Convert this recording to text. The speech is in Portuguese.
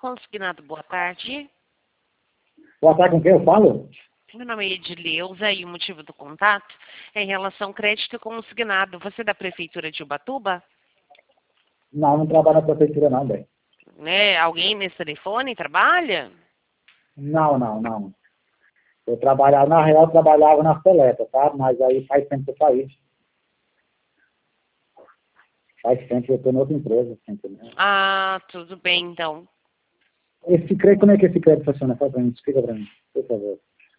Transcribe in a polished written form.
Consignado, boa tarde. Boa tarde, com quem eu falo? Meu nome é Edileuza e o motivo do contato é em relação ao crédito consignado. Você é da Prefeitura de Ubatuba? Não, não trabalho na prefeitura não, bem. Né? Alguém nesse telefone trabalha? Não. Eu trabalhava, na real, eu trabalhava na Seleta, tá? Mas aí faz tempo que eu saí. Faz tempo que eu estou em outra empresa, entendeu? Ah, tudo bem então. Como é que esse crédito funciona? Fala pra mim, explica pra mim, por favor.